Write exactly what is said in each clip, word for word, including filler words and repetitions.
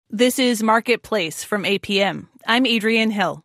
This is Marketplace from A P M. I'm Adrienne Hill.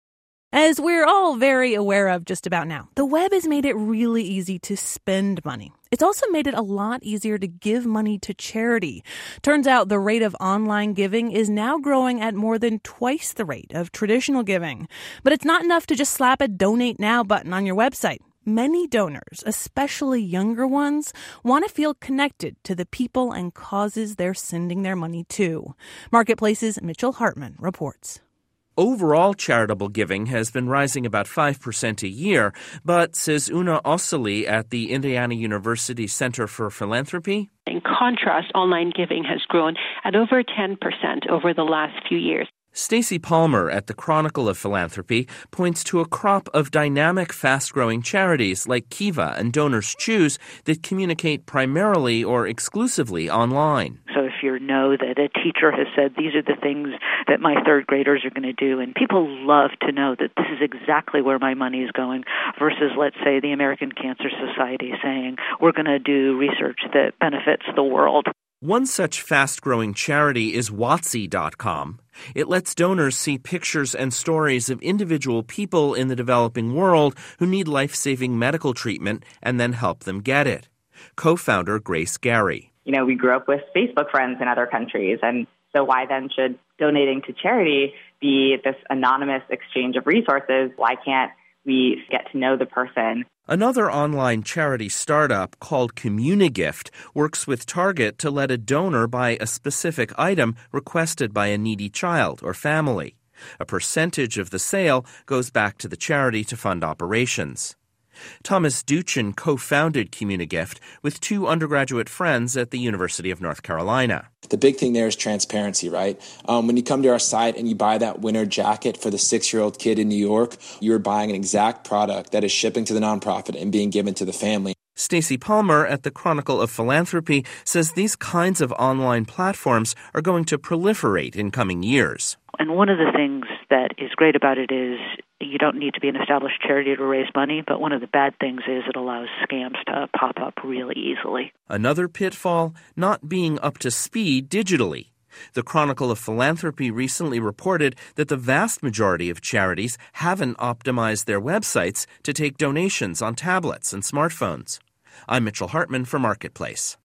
As we're all very aware of just about now, the web has made it really easy to spend money. It's also made it a lot easier to give money to charity. Turns out the rate of online giving is now growing at more than twice the rate of traditional giving. But it's not enough to just slap a Donate Now button on your website. Many donors, especially younger ones, want to feel connected to the people and causes they're sending their money to. Marketplace's Mitchell Hartman reports. Overall charitable giving has been rising about five percent a year, but, says Una Ossoli at the Indiana University Center for Philanthropy, in contrast, online giving has grown at over ten percent over the last few years. Stacy Palmer at the Chronicle of Philanthropy points to a crop of dynamic, fast-growing charities like Kiva and Donors Choose that communicate primarily or exclusively online. So if you know that a teacher has said, these are the things that my third graders are going to do, and people love to know that this is exactly where my money is going, versus, let's say, the American Cancer Society saying, we're going to do research that benefits the world. One such fast-growing charity is Watsi dot com. It lets donors see pictures and stories of individual people in the developing world who need life-saving medical treatment and then help them get it. Co-founder Grace Gary. You know, we grew up with Facebook friends in other countries, and so why then should donating to charity be this anonymous exchange of resources? Why can't we get to know the person? Another online charity startup called CommuniGift works with Target to let a donor buy a specific item requested by a needy child or family. A percentage of the sale goes back to the charity to fund operations. Thomas Duchin co-founded CommuniGift with two undergraduate friends at the University of North Carolina. The big thing there is transparency, right? Um, when you come to our site and you buy that winter jacket for the six-year-old kid in New York, you're buying an exact product that is shipping to the nonprofit and being given to the family. Stacy Palmer at the Chronicle of Philanthropy says these kinds of online platforms are going to proliferate in coming years. And one of the things that is great about it is you don't need to be an established charity to raise money, but one of the bad things is it allows scams to pop up really easily. Another pitfall, not being up to speed digitally. The Chronicle of Philanthropy recently reported that the vast majority of charities haven't optimized their websites to take donations on tablets and smartphones. I'm Mitchell Hartman for Marketplace.